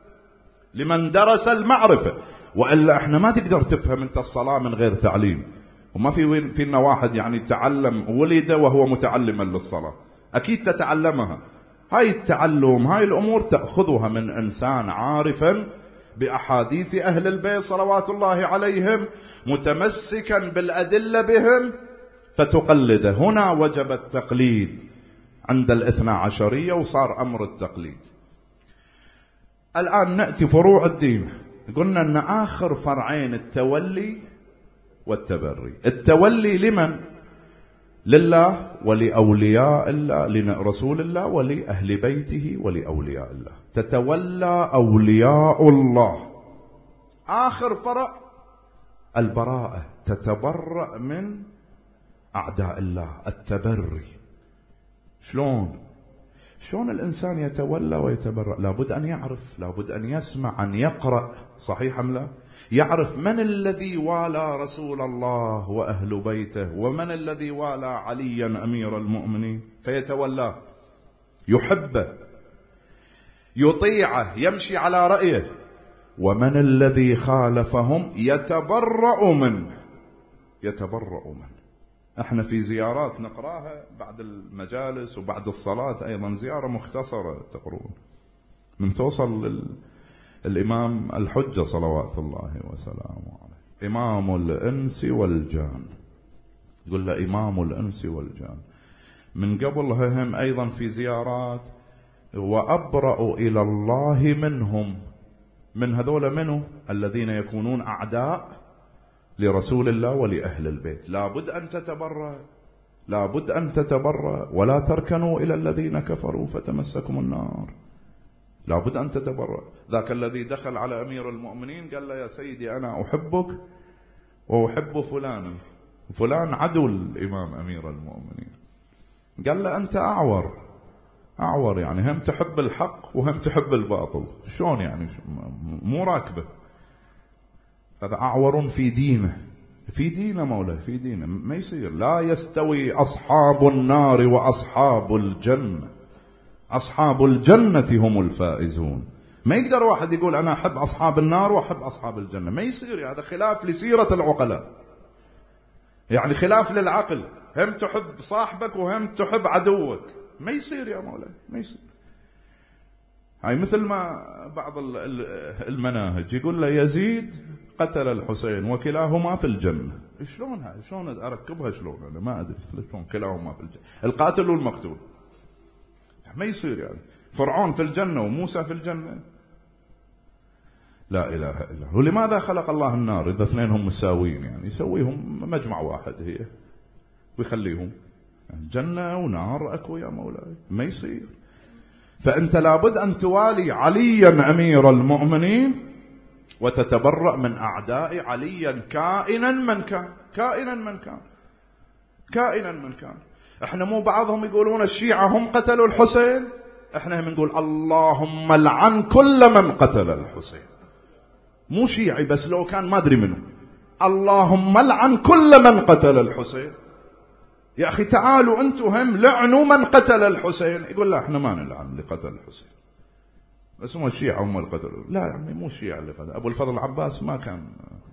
S1: لمن درس المعرفة، وإلا احنا ما تقدر تفهم انت الصلاة من غير تعليم. وما في وين فينا واحد يعني تعلم، ولد وهو متعلما للصلاة، أكيد تتعلمها. هاي التعلم، هاي الأمور تأخذها من إنسان عارفا بأحاديث أهل البيت صلوات الله عليهم، متمسكا بالأدلة بهم، فتقلده. هنا وجب التقليد عند الاثنى عشرية وصار أمر التقليد. الآن نأتي فروع الدين. قلنا أن آخر فرعين التولي والتبري. التولي لمن؟ لله ولأولياء الله، لرسول الله ولأهل بيته ولأولياء الله. تتولى أولياء الله. آخر فرع البراءة، تتبرأ من أعداء الله، التبري. شلون؟ شلون الإنسان يتولى ويتبرأ؟ لابد أن يعرف، لابد أن يسمع، أن يقرأ، صحيح أم لا؟ يعرف من الذي والى رسول الله وأهل بيته، ومن الذي والى عليا أمير المؤمنين، فيتولاه، يحبه، يطيعه، يمشي على رأيه. ومن الذي خالفهم يتبرأ منه، يتبرأ منه. احنا في زيارات نقراها بعد المجالس وبعد الصلاة أيضا، زيارة مختصرة تقرون من توصل لل... الإمام الحجة صلوات الله وسلامه عليه، إمام الإنس والجان. يقول له إمام الإنس والجان. من قبلها هم أيضا في زيارات، وأبرأ إلى الله منهم. من هذول منه الذين يكونون أعداء لرسول الله ولأهل البيت. لابد أن تتبرأ، لابد أن تتبرأ، ولا تركنوا إلى الذين كفروا فتمسكم النار. لابد أن تتبرأ. ذاك الذي دخل على أمير المؤمنين قال له يا سيدي أنا أحبك وأحب فلان، فلان عدو الإمام أمير المؤمنين. قال له أنت أعور، أعور يعني هم تحب الحق وهم تحب الباطل، شلون يعني؟ مو راكبه. هذا أعور في دينه، في دينه مولاي، في دينه ما يصير. لا يستوي أصحاب النار وأصحاب الجنة، أصحاب الجنة هم الفائزون. ما يقدر واحد يقول أنا أحب أصحاب النار وأحب أصحاب الجنة، ما يصير. هذا خلاف لسيرة العقلاء، يعني خلاف للعقل. هم تحب صاحبك وهم تحب عدوك، ما يصير يا مولاي، ما يصير. هاي مثل ما بعض المناهج يقول له يزيد قتل الحسين وكلاهما في الجنة. شلون هاي؟ شلون أركبها؟ شلون أنا ما أدري شلون كلاهما في الجنة، القاتل والمقتول. ما يصير يعني فرعون في الجنة وموسى في الجنة، لا إله إلا الله. ولماذا خلق الله النار إذا اثنينهم مساويين؟ يعني يسويهم مجمع واحد هي ويخليهم جنة ونار أكو يا مولاي، ما يصير. فأنت لابد أن توالي عليا أمير المؤمنين وتتبرأ من أعداء عليا كائنا من كان، كائنا من كان، كائنا من كان. احنا مو بعضهم يقولون الشيعة هم قتلوا الحسين، احنا بنقول اللهم لعن كل من قتل الحسين. مو شيعي بس، لو كان ما ادري منه، اللهم لعن كل من قتل الحسين. يا أخي تعالوا أنتم هم لعنوا من قتل الحسين. يقول لا احنا ما نلعن اللي قتل الحسين، بس هم الشيعة هم اللي قتلوا. لا يا عمي مو الشيعة اللي قتل، أبو الفضل العباس ما كان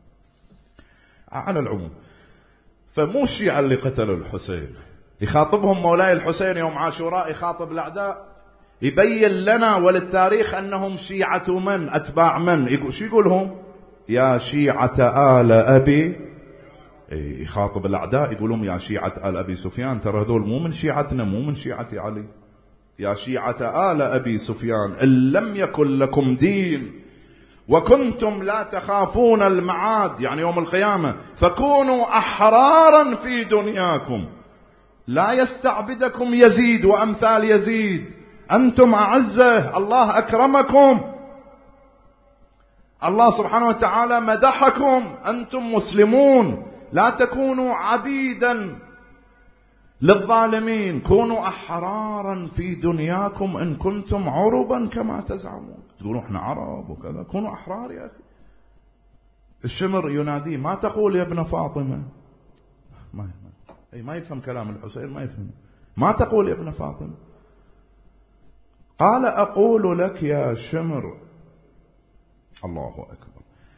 S1: على العموم. فمو الشيعة اللي قتلوا الحسين. يخاطبهم مولاي الحسين يوم عاشوراء، يخاطب الأعداء، يبين لنا وللتاريخ أنهم شيعة من، أتباع من. يقول شو يقولهم؟ يا شيعة آل أبي. يخاطب الأعداء يقولون يا شيعة آل أبي سفيان، ترى هذول مو من شيعتنا، مو من شيعة علي. يا شيعة آل أبي سفيان إن لم يكن لكم دين وكنتم لا تخافون المعاد، يعني يوم القيامة، فكونوا أحرارا في دنياكم، لا يستعبدكم يزيد وأمثال يزيد. أنتم أعزة، الله أكرمكم، الله سبحانه وتعالى مدحكم، أنتم مسلمون، لا تكونوا عبيدا للظالمين، كونوا أحرارا في دنياكم إن كنتم عربا كما تزعمون. تقولون احنا عرب وكذا، كونوا أحرار يا أخي. الشمر يناديه ما تقول يا ابن فاطمة، ما أي ما يفهم كلام الحسين، ما يفهم. ما تقول يا ابن فاطمة. قال أقول لك يا شمر. الله أكبر.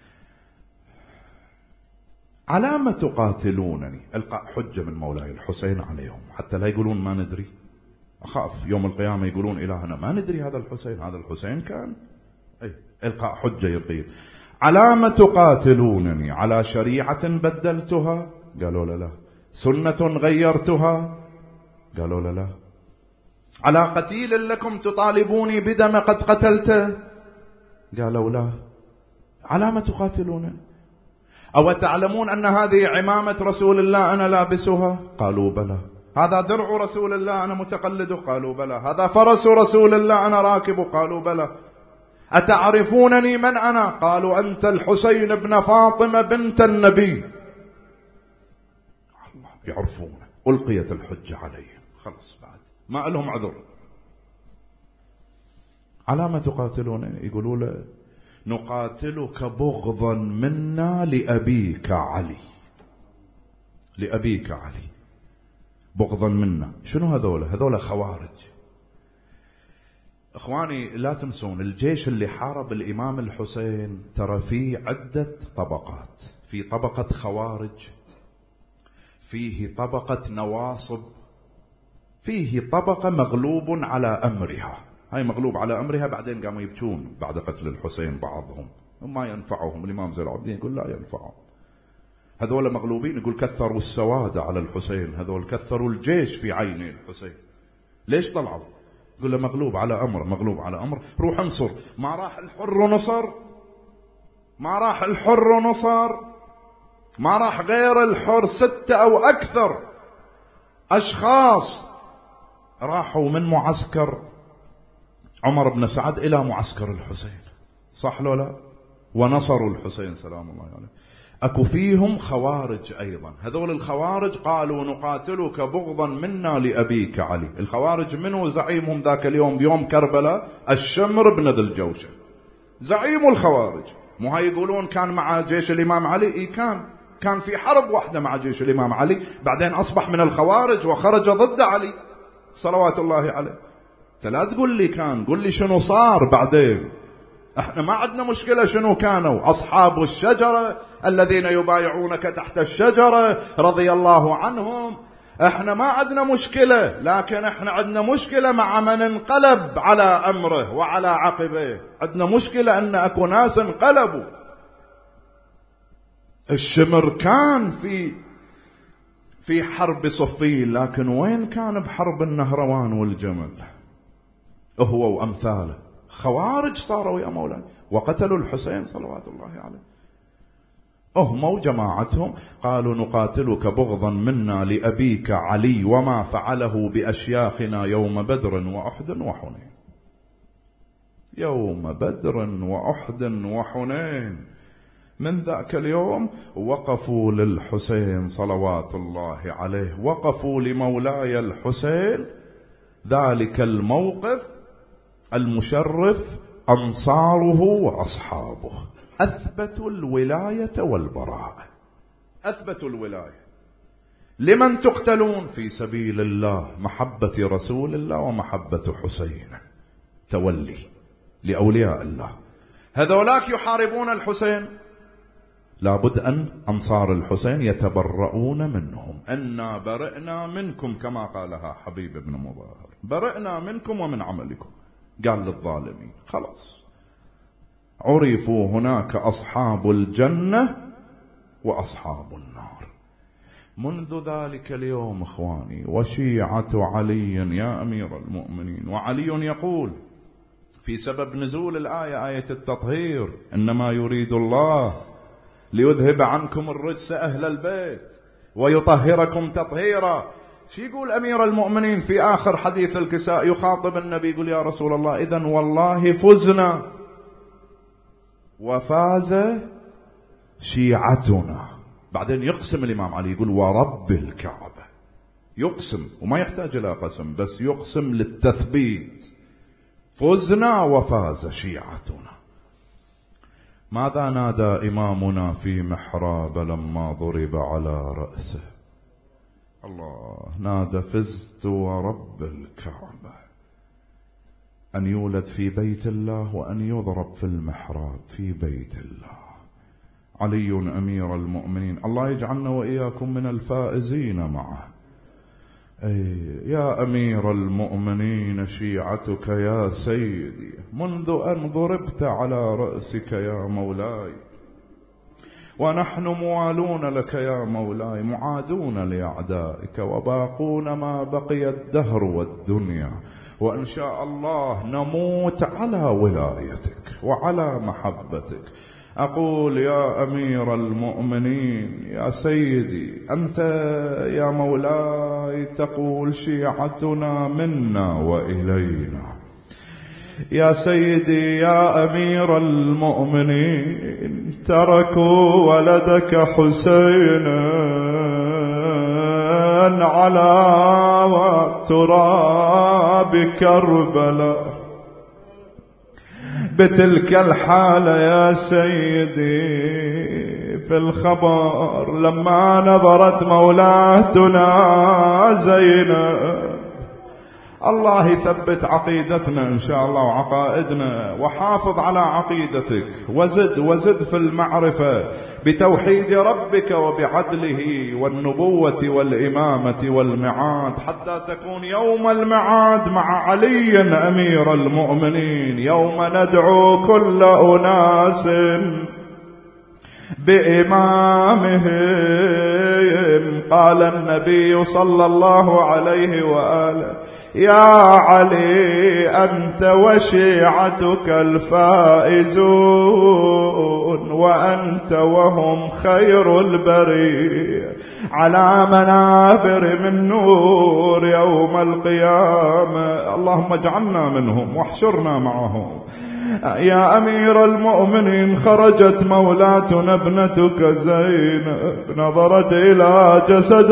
S1: على ما تقاتلونني؟ القاء حجة من مولاي الحسين عليهم حتى لا يقولون ما ندري. أخاف يوم القيامة يقولون إلهنا ما ندري هذا الحسين، هذا الحسين كان. أي القاء حجة يقيل. على ما تقاتلونني؟ على شريعة بدلتها؟ قالوا لا لا. سنة غيرتها؟ قالوا لا لا. على قتيل لكم تطالبوني بدم قد قتلته؟ قالوا لا. على ما تقاتلون؟ أو تعلمون أن هذه عمامة رسول الله أنا لابسها؟ قالوا بلى. هذا درع رسول الله أنا متقلده؟ قالوا بلى. هذا فرس رسول الله أنا راكبه؟ قالوا بلى. أتعرفونني من أنا؟ قالوا أنت الحسين بن فاطمة بنت النبي. الله يعرفونه. ألقيت الحجة عليهم، خلص بعد ما لهم عذر. على ما تقاتلون؟ يقولوا له نقاتلك بغضا منا لأبيك علي. لأبيك علي بغضا منا. شنو هذول؟ هذول خوارج. اخواني لا تنسون الجيش اللي حارب الامام الحسين ترى فيه عدة طبقات. في طبقة خوارج، فيه طبقة نواصب، فيه طبقة مغلوب على امرها. هاي مغلوب على امرها بعدين قاموا يبكون بعد قتل الحسين بعضهم، ما ينفعهم. الامام زين العابدين يقول لا ينفعهم. هذول مغلوبين يقول كثروا السواد على الحسين، هذول كثروا الجيش في عيني الحسين. ليش طلعوا؟ يقول له مغلوب على أمر، مغلوب على أمر، روح انصر. ما راح الحر ونصر، ما راح الحر ونصر، ما راح غير الحر. ستة أو أكثر أشخاص راحوا من معسكر عمر بن سعد إلى معسكر الحسين، صح لو لا؟ ونصروا الحسين سلام الله عليه. يعني. أكو فيهم خوارج أيضا. هذول الخوارج قالوا نقاتلك بغضا منا لأبيك علي. الخوارج منه زعيمهم ذاك اليوم بيوم كربلاء؟ الشمر بن ذي الجوشة، زعيم الخوارج. مو هاي يقولون كان مع جيش الإمام علي؟ إيه كان كان في حرب واحدة مع جيش الإمام علي، بعدين أصبح من الخوارج وخرج ضد علي صلوات الله عليه. فلا تقول لي كان، قل لي شنو صار بعدين. احنا ما عندنا مشكلة شنو كانوا أصحاب الشجرة الذين يبايعونك تحت الشجرة رضي الله عنهم، احنا ما عندنا مشكلة، لكن احنا عندنا مشكلة مع من انقلب على أمره وعلى عقبه. عندنا مشكلة أن أكو ناس انقلبوا. الشمر كان في في حرب صفين، لكن وين كان بحرب النهروان والجمل؟ هو وأمثاله خوارج صاروا يا مولاي وقتلوا الحسين صلوات الله عليه. هم وجماعتهم قالوا نقاتلك بغضا منا لأبيك علي وما فعله بأشياخنا يوم بدر وأحد وحنين. يوم بدر وأحد وحنين من ذاك اليوم وقفوا للحسين صلوات الله عليه، وقفوا لمولاي الحسين ذلك الموقف المشرف أنصاره وأصحابه. أثبتوا الولاية والبراءة، أثبتوا الولاية. لمن تقتلون؟ في سبيل الله، محبة رسول الله ومحبة حسين، تولي لأولياء الله. هذولاك يحاربون الحسين، لابد أن أنصار الحسين يتبرؤون منهم. أنا برئنا منكم كما قالها حبيب بن مظاهر، برئنا منكم ومن عملكم. قال للظالمين خلاص عرفوا هناك أصحاب الجنة وأصحاب النار. منذ ذلك اليوم إخواني وشيعة علي يا أمير المؤمنين، وعلي يقول في سبب نزول الآية آية التطهير إنما يريد الله ليذهب عنكم الرجس أهل البيت ويطهركم تطهيرا. شو يقول أمير المؤمنين في آخر حديث الكساء؟ يخاطب النبي يقول يا رسول الله إذن والله فزنا وفاز شيعتنا. بعدين يقسم الإمام علي يقول ورب الكعبة، يقسم وما يحتاج إلى قسم، بس يقسم للتثبيت، فزنا وفاز شيعتنا. ماذا نادى إمامنا في محراب لما ضرب على رأسه؟ الله نادى فزت ورب الكعبة. أن يولد في بيت الله وأن يضرب في المحراب في بيت الله. علي أمير المؤمنين، الله يجعلنا وإياكم من الفائزين معه. أي يا أمير المؤمنين شيعتك يا سيدي منذ أن ضربت على رأسك يا مولاي، ونحن موالون لك يا مولاي، معادون لأعدائك، وباقون ما بقي الدهر والدنيا، وإن شاء الله نموت على ولايتك وعلى محبتك. أقول يا أمير المؤمنين يا سيدي، أنت يا مولاي تقول شيعتنا منا وإلينا. يا سيدي يا أمير المؤمنين، تركوا ولدك حسينا على تراب كربلاء. بتلك الحالة يا سيدي في الخبر لما نظرت مولاتنا زينب، الله يثبت عقيدتنا إن شاء الله وعقائدنا، وحافظ على عقيدتك، وزد وزد في المعرفة بتوحيد ربك وبعدله والنبوة والإمامة والمعاد، حتى تكون يوم المعاد مع علي أمير المؤمنين، يوم ندعو كل أناس بإمامهم. قال النبي صلى الله عليه وآله: يا علي أنت وشيعتك الفائزون، وأنت وهم خير البرية على منابر من نور يوم القيامة. اللهم اجعلنا منهم واحشرنا معهم. يا أمير المؤمنين، خرجت مولاتنا ابنتك زينب، نظرت إلى جسد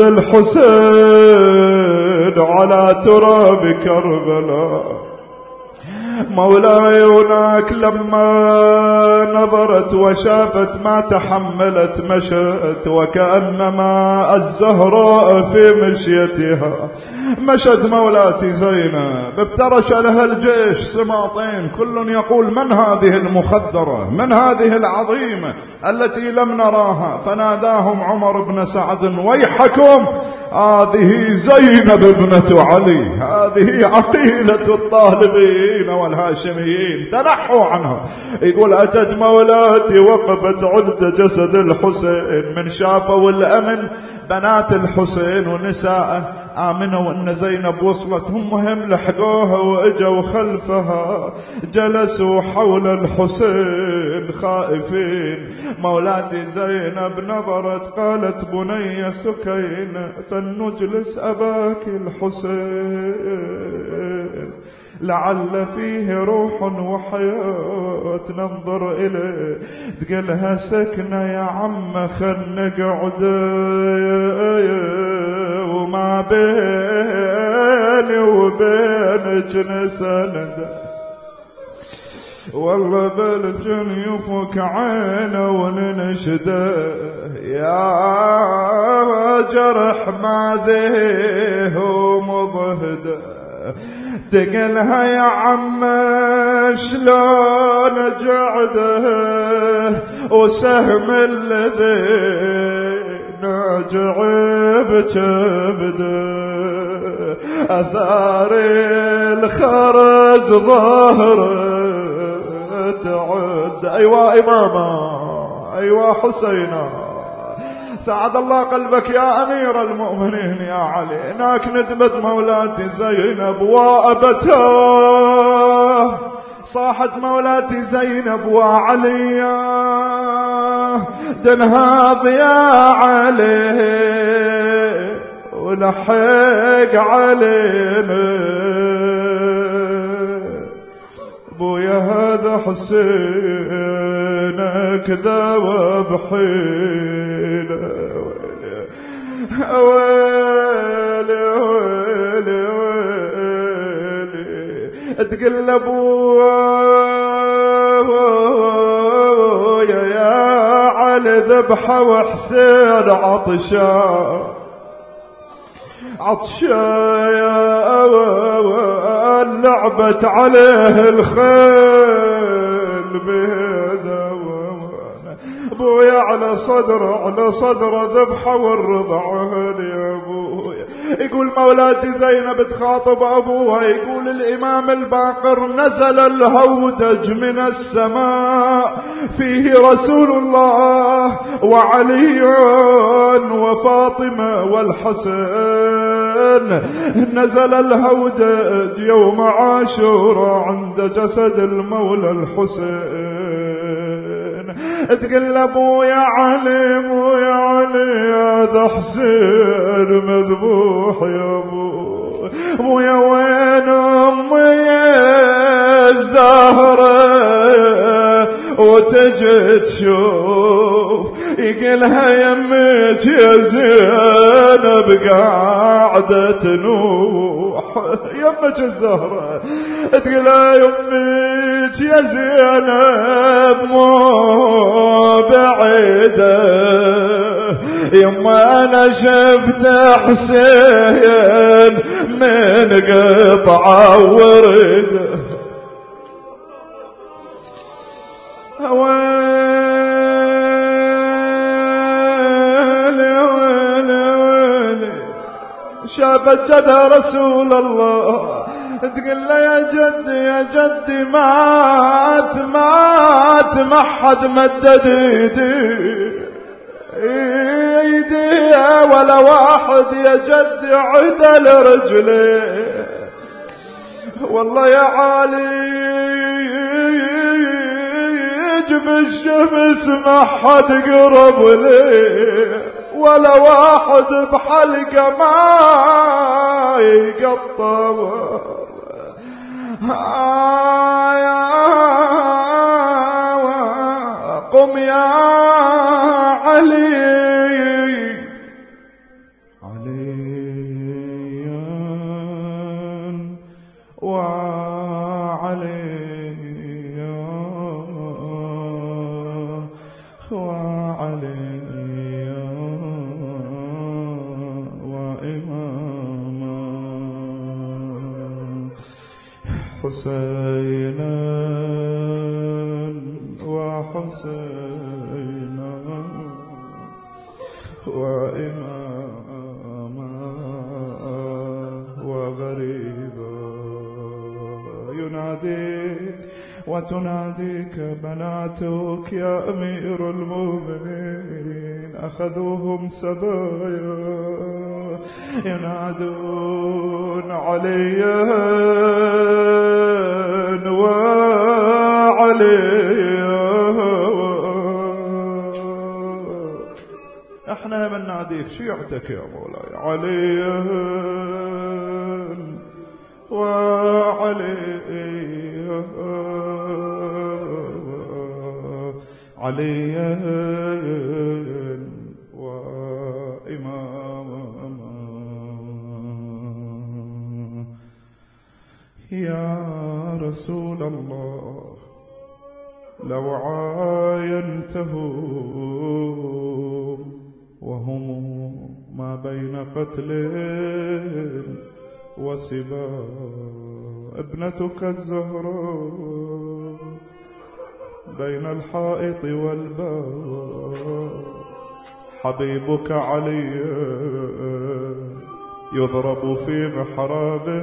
S1: الحسين على تراب كربلاء. مولاي هناك لما نظرت وشافت ما تحملت، مشت وكأنما الزهراء في مشيتها. مشت مولاتي زينب، افترش لها الجيش سماطين، كل يقول: من هذه المخدرة؟ من هذه العظيمة التي لم نراها؟ فناداهم عمر بن سعد: ويحكم، هذه زينب ابنة علي، هذه عقيلة الطالبين والهاشميين، تنحوا عنها. يقول: أتت مولاتي وقفت عند جسد الحسين، من شافوا الأمن بنات الحسين ونساءه آمنوا أن زينب وصلت، هم هم لحقوها وإجوا خلفها، جلسوا حول الحسين خائفين. مولاتي زينب نظرت قالت: بني سكينة، فلنجلس أباك الحسين، لعل فيه روح وحياة ننظر إليه. تقلها: سكنة يا عم، خل نقعد وما بيني وبينك نسند، والله بالجن يفك عينه وننشده، يا جرح ما ذيه ومضهده. تقلها: يا عم شلون جعده، وسهم الذي ناجع بكبده، أثار الخرز ظهره تعد. أيوا إماما، أيوا حسينا، سعد الله قلبك يا أمير المؤمنين يا علي. هناك ندبت مولاتي زينب وأبتاه، صاحت مولاتي زينب: وعلي دنهاض يا علي، ولحق علينا بويا، هذا حسين كذاب بحيله. ويلي ويلي ويلي، تقلبوا يا علي ذبحه وحسين عطشان، عطشان يا أوان، لعبت عليه الخيل بهذا. ابويا على صدره على صدره ذبحه والرضع يا ابويا، يقول مولاتي زينب تخاطب أبوها، يقول الإمام الباقر نزل الهودج من السماء فيه رسول الله وعلي وفاطمة والحسن. نزل الهودج يوم عاشوراء عند جسد المولى الحسين. تقول ابو يا علي مو يا علي هذا حسين مذبوح يا ابو مو يا وين امي الزهره وتجي تشوف يقلها يمك يا زينب قاعده تنوح يمك الزهره تقلها يمك يا زينب مو بعيده يما انا شفت حسين من قطعه ورده. ويلي ويلي ويلي شافت جدها رسول الله تقول له يا جدي يا جدي مات مات ما حد مدد ايدي ايدي ولا واحد يا جدي عدل رجلي والله يا علي بالشمس ما حد قرب لي ولا واحد بحلقه ما يقطع. قم يا علي عليا وعليا وعليا وإماما حسينا وحسينا وإماما وغريبا يناديك وتناديك بناتك يا أمير المؤمنين أخذوهم سبايا ينادون عليا وعليا. احنا بنناديك شيعتك يا مولاي عليا وعليا عليا وإماما. يا رسول الله لو عاينتهم وهم ما بين قتل وسباء ابنتك الزهراء بين الحائط والباب حبيبك علي يضرب في محرابه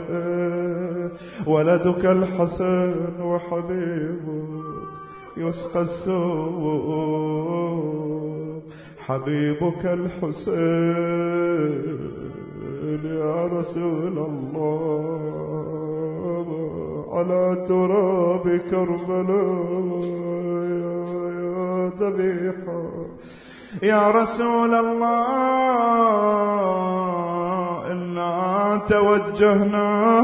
S1: ولدك الحسن وحبيبك يسقى السوء حبيبك الحسين. يا رسول الله على تراب كربلاء يا ذبيحة يا رسول الله إنا توجهنا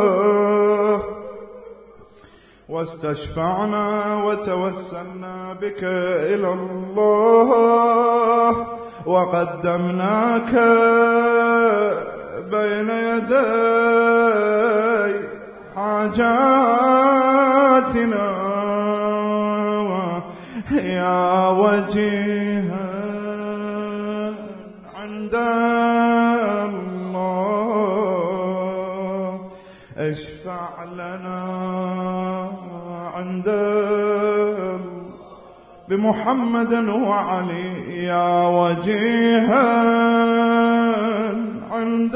S1: واستشفعنا وتوسلنا بك إلى الله وقدمناك بين يدي حاجاتنا يا وجيها عند الله اشفع لنا عند بمحمد وعلي يا وجيها عند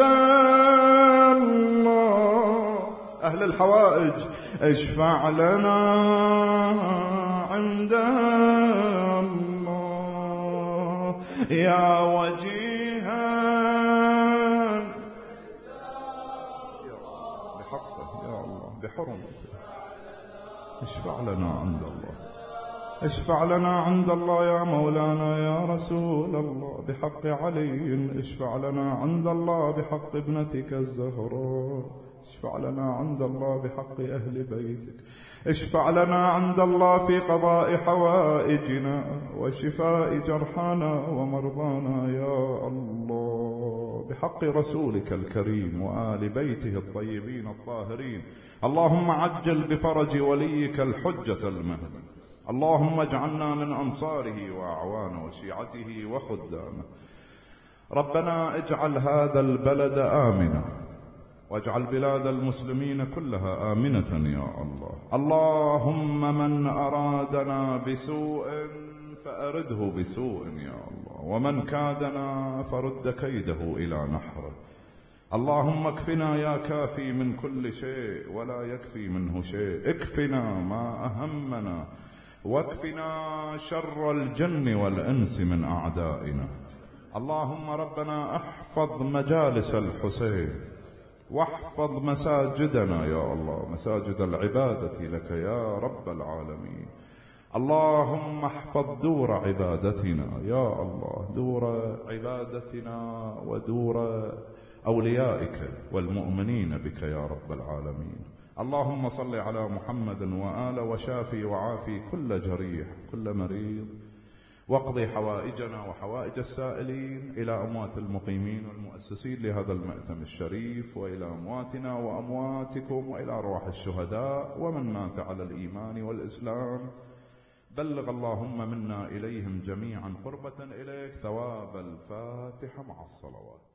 S1: الله. أهل الحوائج اشفع لنا عند الله يا وجيها بحقه يا الله بحرمته. اشفع لنا عند الله، اشفع لنا عند الله يا مولانا يا رسول الله بحق علي. اشفع لنا عند الله بحق ابنتك الزهراء. اشفع لنا عند الله بحق أهل بيتك. اشفع لنا عند الله في قضاء حوائجنا وشفاء جرحانا ومرضانا يا الله بحق رسولك الكريم وآل بيته الطيبين الطاهرين. اللهم عجل بفرج وليك الحجة المهدي. اللهم اجعلنا من أنصاره وأعوانه وشيعته وخدامه. ربنا اجعل هذا البلد آمنا واجعل بلاد المسلمين كلها آمنة يا الله. اللهم من أرادنا بسوء فأرده بسوء يا الله، ومن كادنا فرد كيده إلى نحره. اللهم اكفنا يا كافي من كل شيء ولا يكفي منه شيء. اكفنا ما أهمنا واكفنا شر الجن والإنس من أعدائنا. اللهم ربنا احفظ مجالس الحسين واحفظ مساجدنا يا الله، مساجد العبادة لك يا رب العالمين. اللهم احفظ دور عبادتنا يا الله، دور عبادتنا ودور أوليائك والمؤمنين بك يا رب العالمين. اللهم صل على محمد وآله وشافي وعافي كل جريح كل مريض، واقضي حوائجنا وحوائج السائلين إلى أموات المقيمين والمؤسسين لهذا المأتم الشريف، وإلى أمواتنا وأمواتكم، وإلى أرواح الشهداء ومن مات على الإيمان والإسلام. بلغ اللهم منا إليهم جميعا قربة إليك ثواب الفاتحة مع الصلوات.